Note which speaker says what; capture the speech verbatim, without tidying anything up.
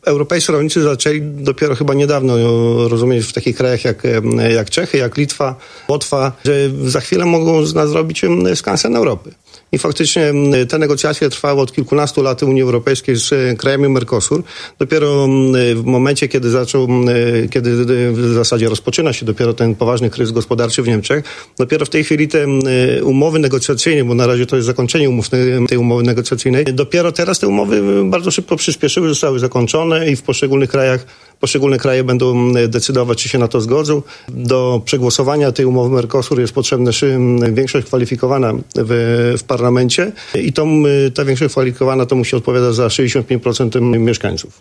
Speaker 1: Europejscy rolnicy zaczęli dopiero chyba niedawno rozumieć w takich krajach jak, jak Czechy, jak Litwa, Łotwa, że za chwilę mogą z nas zrobić skansen Europy. I faktycznie te negocjacje trwały od kilkunastu lat Unii Europejskiej z krajami Mercosur. Dopiero w momencie, kiedy zaczął, kiedy w zasadzie rozpoczyna się dopiero ten poważny kryzys gospodarczy w Niemczech, dopiero w tej chwili te umowy negocjacyjne, bo na razie to jest zakończenie umów tej umowy negocjacyjnej, dopiero teraz te umowy bardzo szybko przyspieszyły, zostały zakończone i w poszczególnych krajach, poszczególne kraje będą decydować, czy się na to zgodzą. Do przegłosowania tej umowy Mercosur jest potrzebna większość kwalifikowana w, w parlamencie i tą, ta większość kwalifikowana to musi odpowiadać za sześćdziesiąt pięć procent mieszkańców.